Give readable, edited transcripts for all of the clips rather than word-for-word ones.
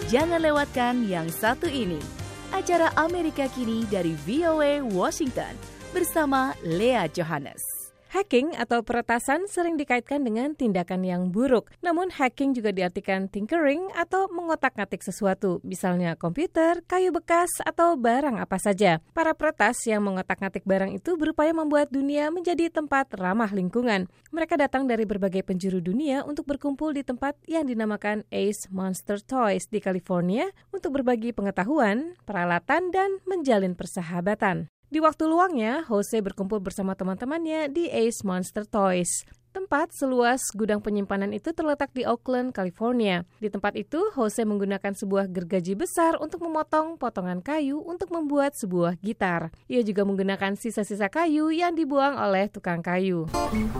Jangan lewatkan yang satu ini. Acara Amerika Kini dari VOA Washington bersama Lea Johannes. Hacking atau peretasan sering dikaitkan dengan tindakan yang buruk. Namun hacking juga diartikan tinkering atau mengotak-ngatik sesuatu, misalnya komputer, kayu bekas, atau barang apa saja. Para peretas yang mengotak-ngatik barang itu berupaya membuat dunia menjadi tempat ramah lingkungan. Mereka datang dari berbagai penjuru dunia untuk berkumpul di tempat yang dinamakan Ace Monster Toys di California untuk berbagi pengetahuan, peralatan, dan menjalin persahabatan. Di waktu luangnya, Jose berkumpul bersama teman-temannya di Ace Monster Toys. Tempat seluas gudang penyimpanan itu terletak di Oakland, California. Di tempat itu, Jose menggunakan sebuah gergaji besar untuk memotong potongan kayu untuk membuat sebuah gitar. Ia juga menggunakan sisa-sisa kayu yang dibuang oleh tukang kayu.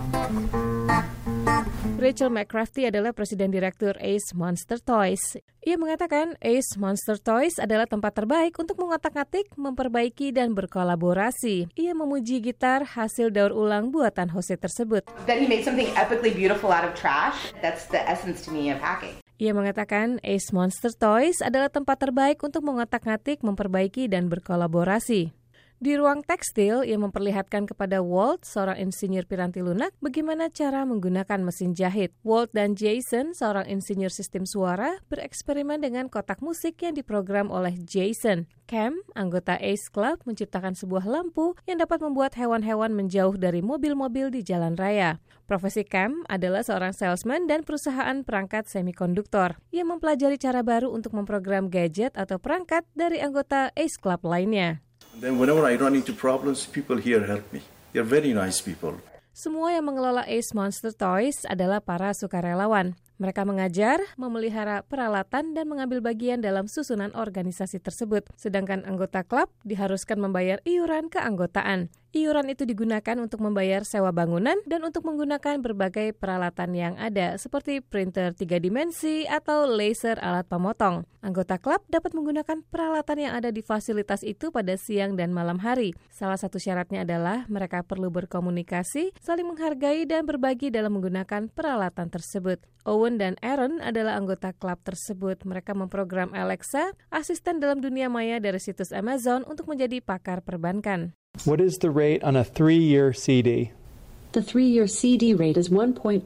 Rachel McCrafty adalah Presiden Direktur Ace Monster Toys. Ia mengatakan Ace Monster Toys adalah tempat terbaik untuk mengotak-ngatik, memperbaiki, dan berkolaborasi. Ia memuji gitar hasil daur ulang buatan Jose tersebut. That he made something epically beautiful out of trash. That's the essence to me of hacking. Ia mengatakan Ace Monster Toys adalah tempat terbaik untuk mengotak-ngatik, memperbaiki, dan berkolaborasi. Di ruang tekstil, ia memperlihatkan kepada Walt, seorang insinyur piranti lunak, bagaimana cara menggunakan mesin jahit. Walt dan Jason, seorang insinyur sistem suara, bereksperimen dengan kotak musik yang diprogram oleh Jason. Cam, anggota Ace Club, menciptakan sebuah lampu yang dapat membuat hewan-hewan menjauh dari mobil-mobil di jalan raya. Profesi Cam adalah seorang salesman dan perusahaan perangkat semikonduktor. Ia mempelajari cara baru untuk memprogram gadget atau perangkat dari anggota Ace Club lainnya. Then whenever I run into problems, people here help me. They're very nice people. Semua yang mengelola Ace Monster Toys adalah para sukarelawan. Mereka mengajar, memelihara peralatan, dan mengambil bagian dalam susunan organisasi tersebut. Sedangkan anggota klub diharuskan membayar iuran keanggotaan. Iuran itu digunakan untuk membayar sewa bangunan dan untuk menggunakan berbagai peralatan yang ada, seperti printer 3 dimensi atau laser alat pemotong. Anggota klub dapat menggunakan peralatan yang ada di fasilitas itu pada siang dan malam hari. Salah satu syaratnya adalah mereka perlu berkomunikasi, saling menghargai, dan berbagi dalam menggunakan peralatan tersebut. Owen dan Aaron adalah anggota klub tersebut. Mereka memprogram Alexa, asisten dalam dunia maya dari situs Amazon, untuk menjadi pakar perbankan. What is the rate on a 3-year CD? The 3-year CD rate is 1.8%.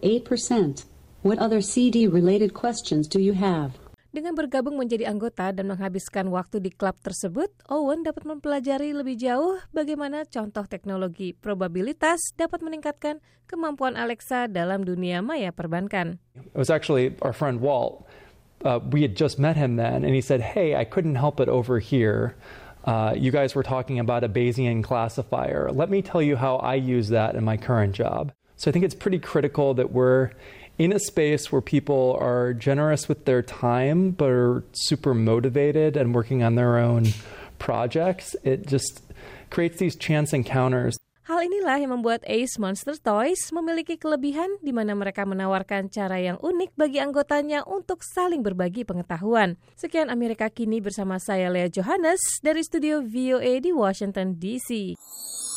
What other CD-related questions do you have? Dengan bergabung menjadi anggota dan menghabiskan waktu di klub tersebut, Owen dapat mempelajari lebih jauh bagaimana contoh teknologi probabilitas dapat meningkatkan kemampuan Alexa dalam dunia maya perbankan. It was actually our friend Walt. We had just met him then, and he said, "Hey, I couldn't help it over here. You guys were talking about a Bayesian classifier. Let me tell you how I use that in my current job." So I think it's pretty critical that we're in a space where people are generous with their time but are super motivated and working on their own projects. It just creates these chance encounters. Hal inilah yang membuat Ace Monster Toys memiliki kelebihan di mana mereka menawarkan cara yang unik bagi anggotanya untuk saling berbagi pengetahuan. Sekian Amerika Kini bersama saya Lea Johannes dari studio VOA di Washington, D.C.